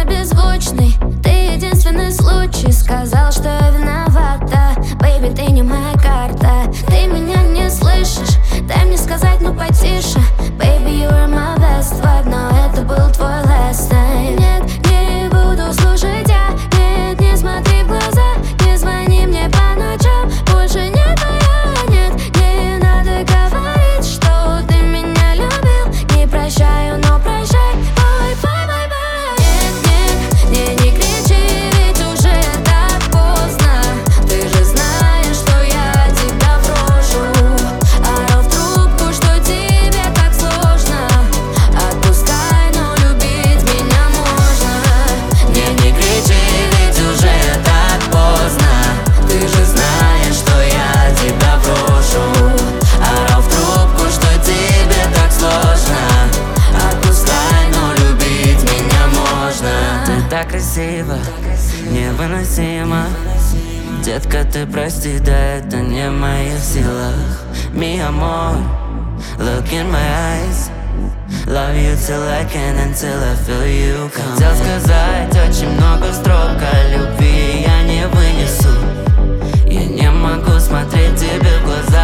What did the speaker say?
беззвучный. Ты единственный случай. Сказал, что я виновата. Бэйби, ты не моя карта. Ты меня не слышишь. Дай мне сказать, ну потише. Baby, you were my best vibe, но это был твой last night. Нет, не буду слушать я. Нет, не смотри в глаза. Не звони мне по ночам. Больше не твоя. Нет, не надо говорить, что ты меня любил. Не прощаю, но прощай. Бай, бай, бай, бай. Нет, нет, не кричи, ведь уже так поздно. Ты же знаешь, что я тебя брошу. Орал в трубку, что тебе так сложно. Отпускай, но любить меня можно. Не кричи, ведь уже так поздно. Ты же знаешь, что я тебя брошу. Орал в трубку, что тебе так сложно. Отпускай, но любить меня можно. Ты так красива, невыносимо. Детка, ты прости, да это не в моих силах. Mi amor, look in my eyes. Love you till I can, until I feel you come. Хотел сказать очень много строк о любви, я не вынесу. Я не могу смотреть тебе в глаза.